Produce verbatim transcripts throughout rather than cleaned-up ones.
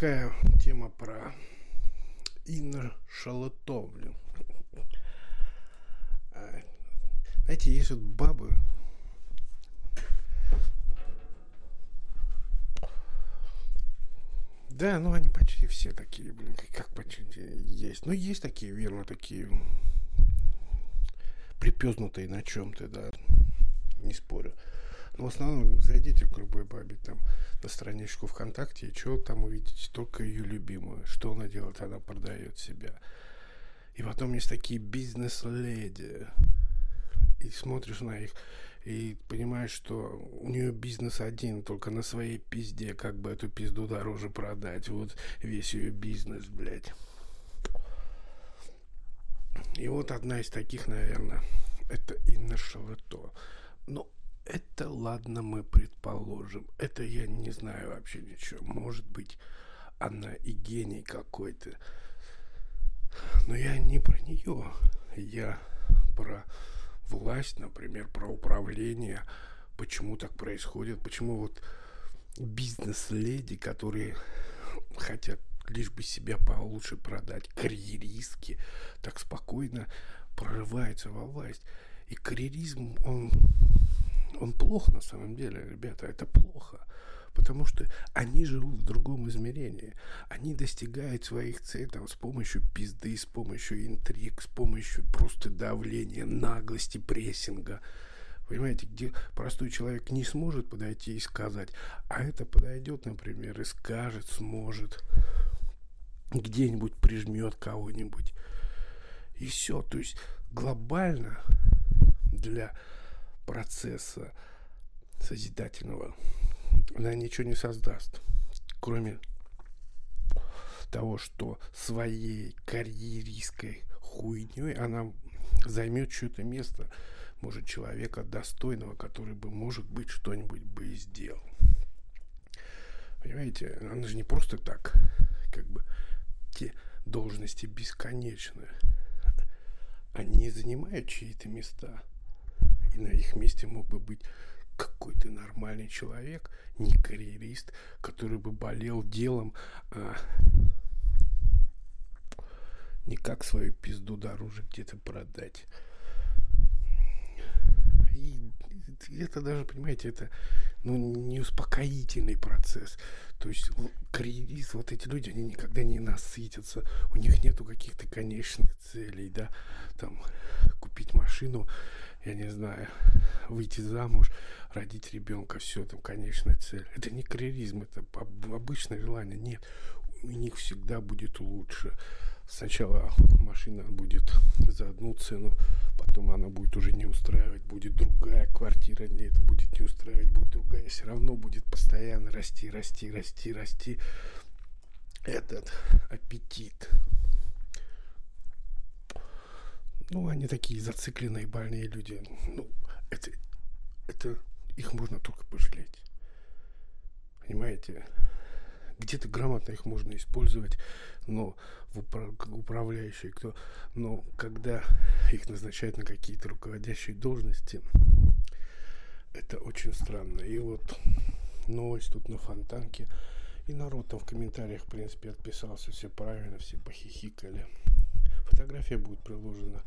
такая тема про Инна Шалото, блин. А, знаете, есть вот бабы. Да, ну они почти все такие, блин, как почти есть. Ну, есть такие, верно, такие припёзнутые на чем-то, да, не спорю. Но в основном зайдите к любой бабе там на страничку ВКонтакте, и что там увидите? Только ее любимую. Что она делает? Она продает себя. И потом есть такие бизнес-леди. И смотришь на их, и понимаешь, что у нее бизнес один, только на своей пизде, как бы эту пизду дороже продать. Вот весь ее бизнес, блядь. И вот одна из таких, наверное, это Инна Шалото. Но это, ладно, мы предположим. Это я не знаю вообще ничего. Может быть, она и гений какой-то. Но я не про нее. Я про власть, например, про управление. Почему так происходит? Почему вот бизнес-леди, которые хотят лишь бы себя получше продать, карьеристки, так спокойно прорываются во власть. И карьеризм, он, он плох на самом деле, ребята, это плохо. Потому что они живут в другом измерении. Они достигают своих целей там, с помощью пизды, с помощью интриг, с помощью просто давления, наглости, прессинга. Понимаете, где простой человек не сможет подойти и сказать, а это подойдет, например, и скажет, сможет, где-нибудь прижмет кого-нибудь. И все. То есть глобально для процесса созидательного она ничего не создаст, кроме того, что своей карьеристской хуйней она займет чье-то место, может, человека достойного, который бы, может быть, что-нибудь бы и сделал. Понимаете, она же не просто так, как бы, те должности бесконечны. Они занимают чьи-то места, и на их месте мог бы быть какой-то нормальный человек, не карьерист, который бы болел делом, а не как свою пизду дороже где-то продать. И это даже, понимаете, это ну, не успокоительный процесс. То есть карьерист, вот эти люди, они никогда не насытятся. У них нету каких-то конечных целей, да, там, купить машину, я не знаю, выйти замуж, родить ребенка, все, там, конечная цель. Это не карьеризм, это обычное желание. Нет, у них всегда будет лучше. Сначала машина будет за одну цену, потом она будет уже не устраивать, будет другая квартира, не это будет не устраивать, будет другая, все равно будет постоянно расти, расти, расти, расти этот аппетит. Ну, они такие зацикленные, больные люди. Ну, это, это их можно только пожалеть. Понимаете? Где-то грамотно их можно использовать, но в управ- управляющие, кто, но когда их назначают на какие-то руководящие должности, это очень странно. И вот новость тут на Фонтанке, и народ там в комментариях, в принципе, отписался, все правильно, все похихикали. Фотография будет приложена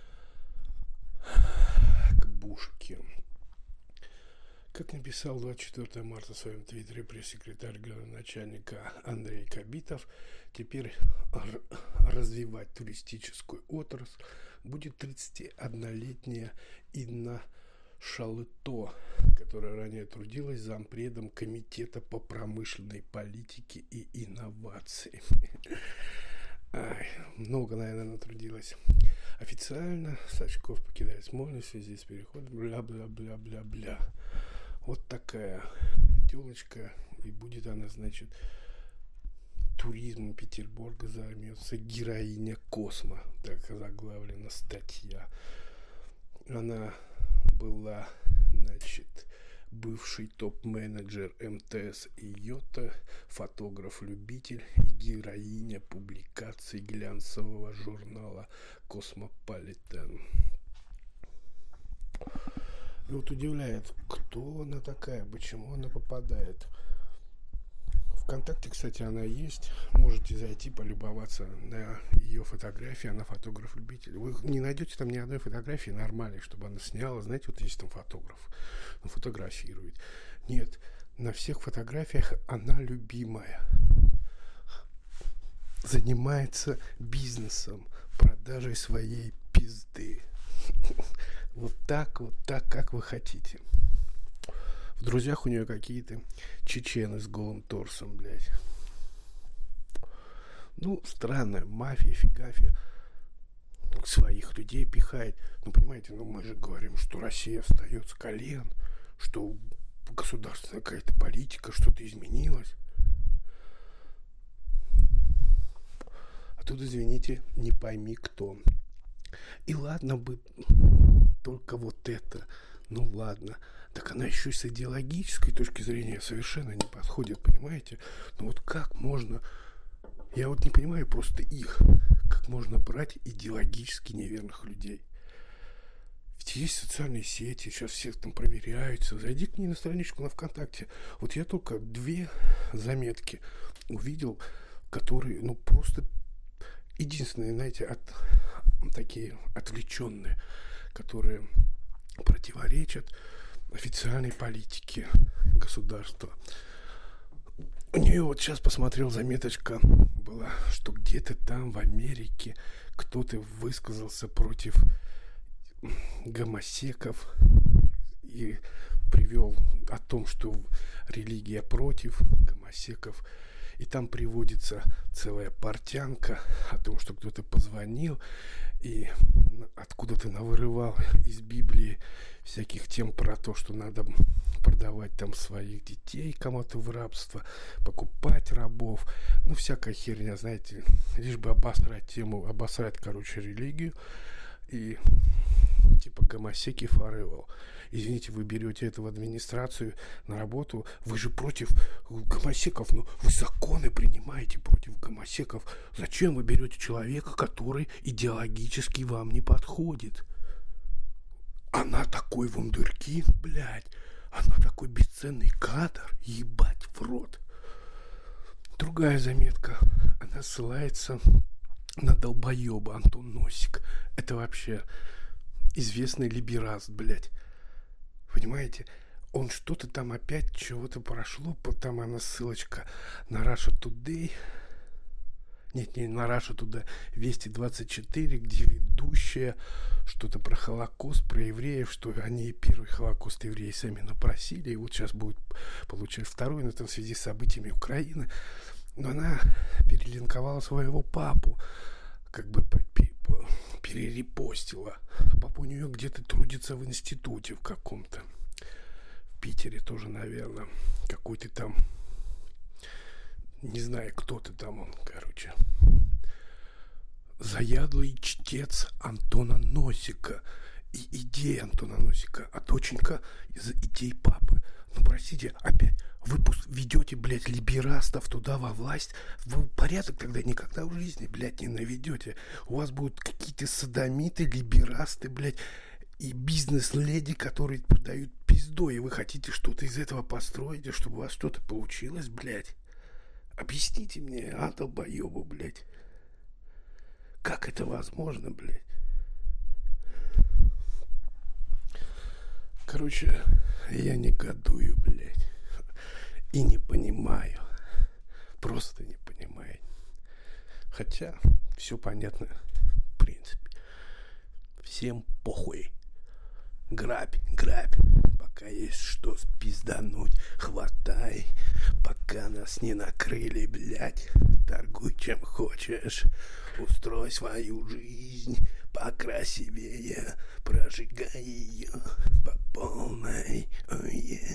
к Бушке. Как написал двадцать четвёртого марта в своем твиттере пресс-секретарь градоначальника Андрей Кабитов, теперь р- развивать туристическую отрасль будет тридцатиоднолетняя Инна Шалото, которая ранее трудилась зампредом Комитета по промышленной политике и инновациям. Ай, много, наверное, натрудилась. Официально Сачков покидает Смольный в связи с переходом бля-бля-бля-бля-бля. Вот такая телочка, и будет она, значит, туризмом Петербурга займется героиня Космо, так заглавлена статья. Она была, значит, бывший топ-менеджер эм тэ эс и Йота, фотограф-любитель и героиня публикаций глянцевого журнала Космополитен. И вот удивляет, кто она такая, почему она попадает в ВКонтакте, кстати, она есть. Можете зайти, полюбоваться на ее фотографии. Она фотограф-любитель. Вы не найдете там ни одной фотографии нормальной, чтобы она сняла. Знаете, вот есть там фотограф, он фотографирует. Нет, на всех фотографиях она любимая. Занимается бизнесом, продажей своей пизды. Вот так, вот так, как вы хотите. В друзьях у нее какие-то чечены с голым торсом, блядь. Ну, странная мафия, фигафия. Своих людей пихает. Ну, понимаете, ну мы же говорим, что Россия встает с колен, что государственная какая-то политика, что-то изменилось. А тут, извините, не пойми кто. И ладно бы только вот это. Ну ладно. Так она еще и с идеологической точки зрения совершенно не подходит, понимаете? Ну вот как можно... Я вот не понимаю просто их. Как можно брать идеологически неверных людей? Ведь есть социальные сети, сейчас всех там проверяются. Зайди к ней на страничку на ВКонтакте. Вот я только две заметки увидел, которые, ну, просто единственные, знаете, от, такие отвлеченные, которые противоречат официальной политике государства. У нее вот сейчас посмотрел, заметочка была, что где-то там в Америке кто-то высказался против гомосеков и привел о том, что религия против гомосеков. И там приводится целая портянка о том, что кто-то позвонил и откуда-то навырывал из Библии всяких тем про то, что надо продавать там своих детей кому-то в рабство, покупать рабов. Ну, всякая херня, знаете, лишь бы обосрать тему, обосрать, короче, религию. И типа гомосеки forever. Извините, вы берете это в администрацию на работу, вы же против гомосеков, ну вы законы принимаете против гомосеков. Зачем вы берете человека, который идеологически вам не подходит? Она такой вундеркинд, блядь. Она такой бесценный кадр, ебать в рот. Другая заметка. Она ссылается на долбоеба Антон Носик. Это вообще известный либераст, блядь. Понимаете? Он что-то там опять, чего-то прошло, там она ссылочка на Russia Today. Нет, не на Russia Today, Вести двадцать четыре, где ведущая что-то про Холокост, про евреев, что они первый Холокост евреи сами напросили, и вот сейчас будет получать второй, но это в связи с событиями Украины. Но она перелинковала своего папу, как бы перерепостила. Папа у нее где-то трудится в институте в каком-то. В Питере тоже, наверное. Какой-то там, не знаю, кто-то там он, короче. Заядлый чтец Антона Носика. И идеи Антона Носика, а доченька из идей папы. Ну, простите, опять вы ведете, блядь, либерастов туда во власть. Вы порядок тогда никогда в жизни, блядь, не наведете. У вас будут какие-то содомиты, либерасты, блядь, и бизнес-леди, которые продают пизду, и вы хотите что-то из этого построить, чтобы у вас что-то получилось, блядь. Объясните мне, а, долбоёбу, блядь. Как это возможно, блядь? Короче, я негодую, блядь. И не понимаю. Просто не понимаю. Хотя, все понятно, в принципе. Всем похуй. Грабь, грабь. Пока есть что спиздануть, хватай. Пока нас не накрыли, блядь. Торгуй чем хочешь. Устрой свою жизнь покрасивее. Прожигай ее по полной. Oh, yeah.